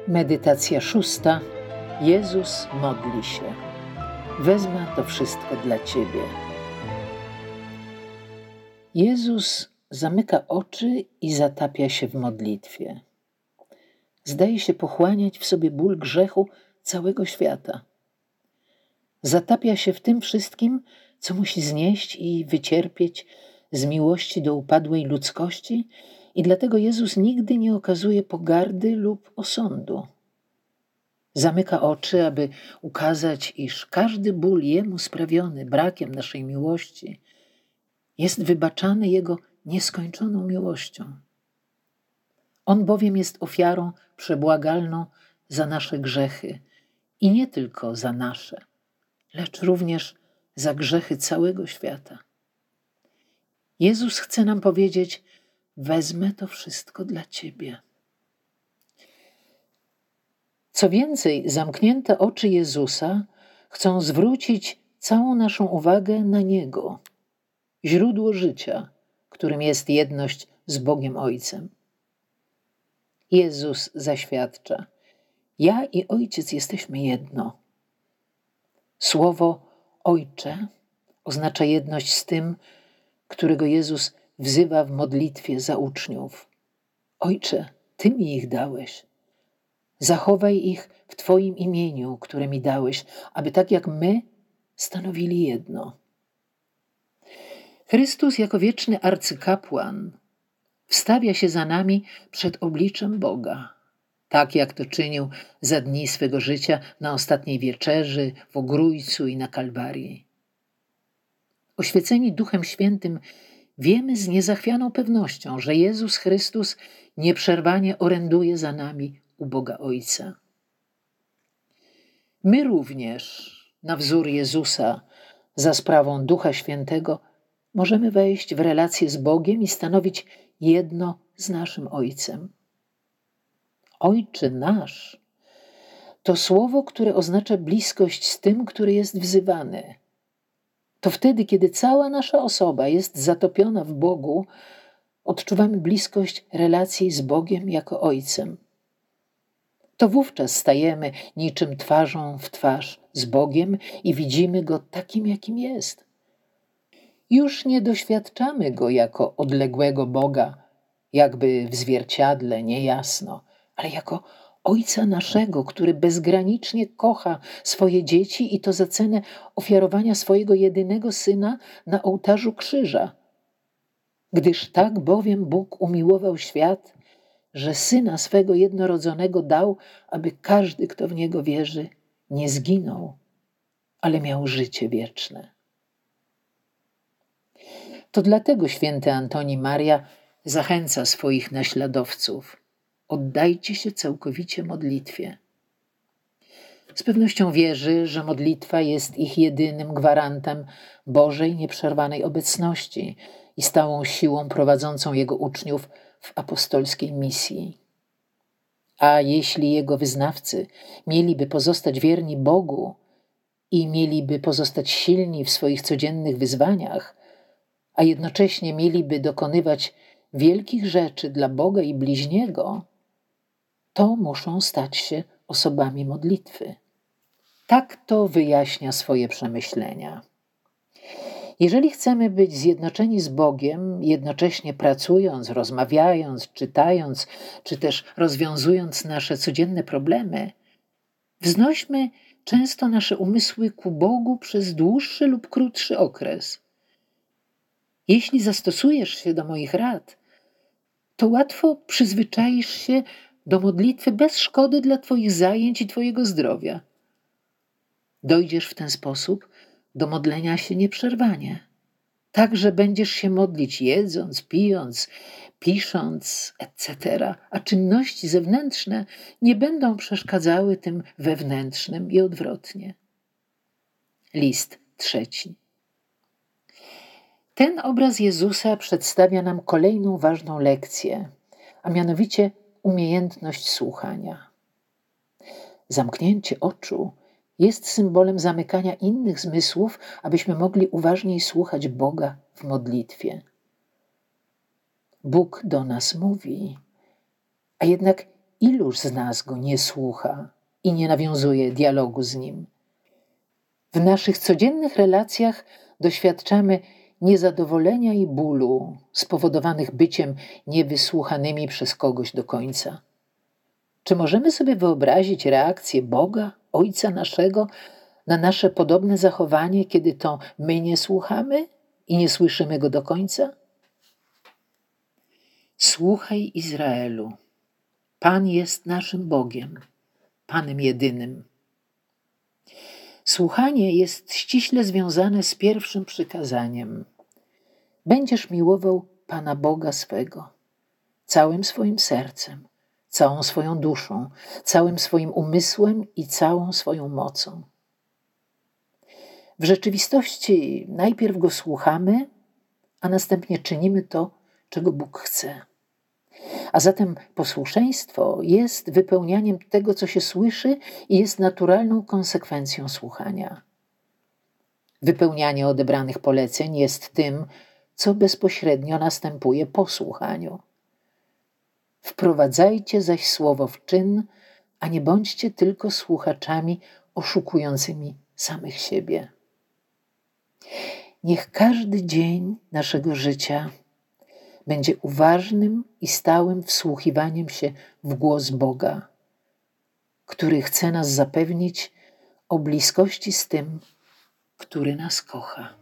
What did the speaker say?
Medytacja 6. Jezus modli się. Wezmę to wszystko dla Ciebie. Jezus zamyka oczy i zatapia się w modlitwie. Zdaje się pochłaniać w sobie ból grzechu całego świata. Zatapia się w tym wszystkim, co musi znieść i wycierpieć z miłości do upadłej ludzkości, i dlatego Jezus nigdy nie okazuje pogardy lub osądu. Zamyka oczy, aby ukazać, iż każdy ból Jemu sprawiony brakiem naszej miłości jest wybaczany Jego nieskończoną miłością. On bowiem jest ofiarą przebłagalną za nasze grzechy i nie tylko za nasze, lecz również za grzechy całego świata. Jezus chce nam powiedzieć: wezmę to wszystko dla Ciebie. Co więcej, zamknięte oczy Jezusa chcą zwrócić całą naszą uwagę na Niego, źródło życia, którym jest jedność z Bogiem Ojcem. Jezus zaświadcza: ja i Ojciec jesteśmy jedno. Słowo Ojcze oznacza jedność z tym, którego Jezus wzywa w modlitwie za uczniów. Ojcze, Ty mi ich dałeś. Zachowaj ich w Twoim imieniu, które mi dałeś, aby tak jak my stanowili jedno. Chrystus jako wieczny arcykapłan wstawia się za nami przed obliczem Boga, tak jak to czynił za dni swego życia na ostatniej wieczerzy, w Ogrójcu i na Kalwarii. Oświeceni Duchem Świętym wiemy z niezachwianą pewnością, że Jezus Chrystus nieprzerwanie oręduje za nami u Boga Ojca. My również, na wzór Jezusa, za sprawą Ducha Świętego, możemy wejść w relację z Bogiem i stanowić jedno z naszym Ojcem. Ojcze nasz to słowo, które oznacza bliskość z tym, który jest wzywany. To wtedy, kiedy cała nasza osoba jest zatopiona w Bogu, odczuwamy bliskość relacji z Bogiem jako Ojcem. To wówczas stajemy niczym twarzą w twarz z Bogiem i widzimy Go takim, jakim jest. Już nie doświadczamy Go jako odległego Boga, jakby w zwierciadle, niejasno, ale jako Ojca naszego, który bezgranicznie kocha swoje dzieci i to za cenę ofiarowania swojego jedynego Syna na ołtarzu krzyża. Gdyż tak bowiem Bóg umiłował świat, że Syna swego jednorodzonego dał, aby każdy, kto w Niego wierzy, nie zginął, ale miał życie wieczne. To dlatego święty Antoni Maria zachęca swoich naśladowców: oddajcie się całkowicie modlitwie. Z pewnością wierzy, że modlitwa jest ich jedynym gwarantem Bożej nieprzerwanej obecności i stałą siłą prowadzącą Jego uczniów w apostolskiej misji. A jeśli Jego wyznawcy mieliby pozostać wierni Bogu i mieliby pozostać silni w swoich codziennych wyzwaniach, a jednocześnie mieliby dokonywać wielkich rzeczy dla Boga i bliźniego, to muszą stać się osobami modlitwy. Tak to wyjaśnia swoje przemyślenia. Jeżeli chcemy być zjednoczeni z Bogiem, jednocześnie pracując, rozmawiając, czytając, czy też rozwiązując nasze codzienne problemy, wznośmy często nasze umysły ku Bogu przez dłuższy lub krótszy okres. Jeśli zastosujesz się do moich rad, to łatwo przyzwyczaisz się do modlitwy bez szkody dla Twoich zajęć i Twojego zdrowia. Dojdziesz w ten sposób do modlenia się nieprzerwanie. Tak, że będziesz się modlić jedząc, pijąc, pisząc, etc., a czynności zewnętrzne nie będą przeszkadzały tym wewnętrznym i odwrotnie. List 3. Ten obraz Jezusa przedstawia nam kolejną ważną lekcję, a mianowicie umiejętność słuchania. Zamknięcie oczu jest symbolem zamykania innych zmysłów, abyśmy mogli uważniej słuchać Boga w modlitwie. Bóg do nas mówi, a jednak Iluż z nas go nie słucha i nie nawiązuje dialogu z nim? W naszych codziennych relacjach doświadczamy niezadowolenia i bólu spowodowanych byciem niewysłuchanymi przez kogoś do końca. Czy możemy sobie wyobrazić reakcję Boga, Ojca naszego, na nasze podobne zachowanie, kiedy to my nie słuchamy i nie słyszymy Go do końca? Słuchaj, Izraelu, Pan jest naszym Bogiem, Panem jedynym. Słuchanie jest ściśle związane z pierwszym przykazaniem. Będziesz miłował Pana Boga swego całym swoim sercem, całą swoją duszą, całym swoim umysłem i całą swoją mocą. W rzeczywistości najpierw Go słuchamy, a następnie czynimy to, czego Bóg chce. A zatem posłuszeństwo jest wypełnianiem tego, co się słyszy i jest naturalną konsekwencją słuchania. Wypełnianie odebranych poleceń jest tym, co bezpośrednio następuje po słuchaniu. Wprowadzajcie zaś słowo w czyn, a nie bądźcie tylko słuchaczami oszukującymi samych siebie. Niech każdy dzień naszego życia będzie uważnym i stałym wsłuchiwaniem się w głos Boga, który chce nas zapewnić o bliskości z tym, który nas kocha.